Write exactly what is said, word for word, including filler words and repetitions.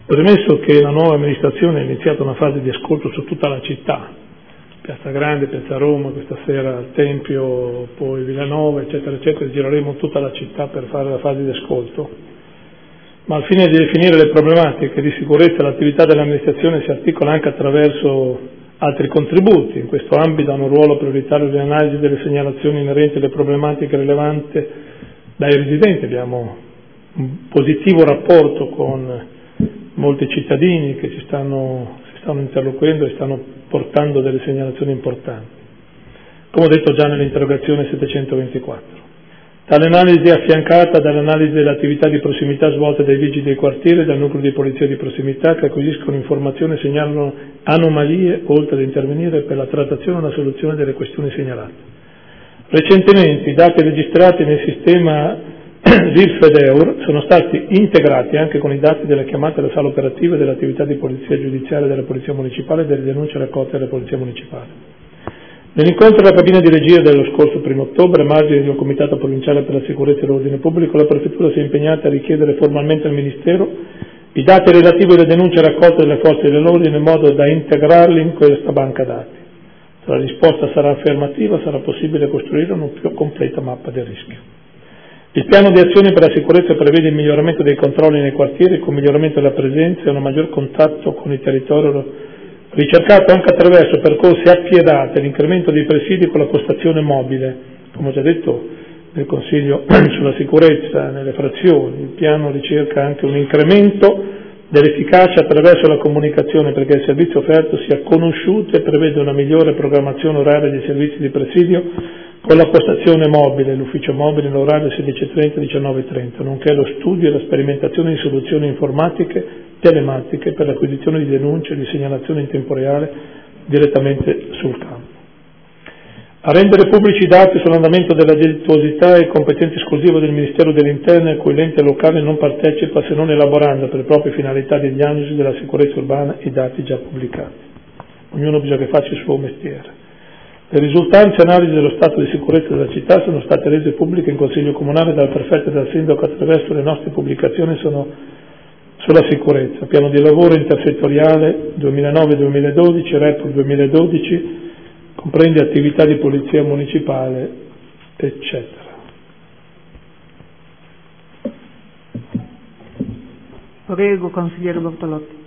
Premesso che la nuova amministrazione ha iniziato una fase di ascolto su tutta la città, Piazza Grande, Piazza Roma, questa sera al Tempio, poi Villanova, eccetera, eccetera, gireremo tutta la città per fare la fase di ascolto, ma al fine di definire le problematiche di sicurezza l'attività dell'amministrazione si articola anche attraverso altri contributi. In questo ambito hanno un ruolo prioritario le analisi delle segnalazioni inerenti alle problematiche rilevanti dai residenti. Abbiamo un positivo rapporto con molti cittadini che ci stanno, si stanno interloquendo e stanno portando delle segnalazioni importanti, come ho detto già nell'interrogazione settecentoventiquattro. Tale analisi è affiancata dall'analisi delle attività di prossimità svolte dai vigili dei quartieri e dal nucleo di polizia di prossimità, che acquisiscono informazioni e segnalano anomalie, oltre ad intervenire per la trattazione e la soluzione delle questioni segnalate. Recentemente i dati registrati nel sistema SIRFEDEUR sono stati integrati anche con i dati delle chiamate alla sala operativa delle attività di polizia giudiziaria della Polizia Municipale e delle denunce raccolte dalla Polizia Municipale. Nell'incontro alla cabina di regia dello scorso primo ottobre, a margine di un comitato provinciale per la sicurezza e l'ordine pubblico, la Prefettura si è impegnata a richiedere formalmente al Ministero i dati relativi alle denunce raccolte dalle forze dell'ordine in modo da integrarli in questa banca dati. Se la risposta sarà affermativa, sarà possibile costruire una più completa mappa del rischio. Il piano di azione per la sicurezza prevede il miglioramento dei controlli nei quartieri con miglioramento della presenza e un maggior contatto con il territorio, ricercato anche attraverso percorsi appiedati e l'incremento dei presidi con la postazione mobile, come ho già detto nel Consiglio sulla sicurezza nelle frazioni. Il piano ricerca anche un incremento dell'efficacia attraverso la comunicazione perché il servizio offerto sia conosciuto e prevede una migliore programmazione oraria dei servizi di presidio con la postazione mobile, l'ufficio mobile in orario sedici e trenta diciannove e trenta, nonché lo studio e la sperimentazione di soluzioni informatiche telematiche per l'acquisizione di denunce e di segnalazioni in tempo reale direttamente sul campo. A rendere pubblici i dati sull'andamento della delittuosità è competenza esclusiva del Ministero dell'Interno, a cui l'ente locale non partecipa se non elaborando per proprie finalità di diagnosi della sicurezza urbana i dati già pubblicati. Ognuno bisogna che faccia il suo mestiere. Le risultanze e analisi dello stato di sicurezza della città sono state rese pubbliche in Consiglio Comunale dal Prefetto e dal Sindaco attraverso le nostre pubblicazioni sono sulla sicurezza, piano di lavoro intersettoriale duemilanove duemiladodici, report duemiladodici, comprende attività di polizia municipale, eccetera. Prego, consigliere Bortolotti.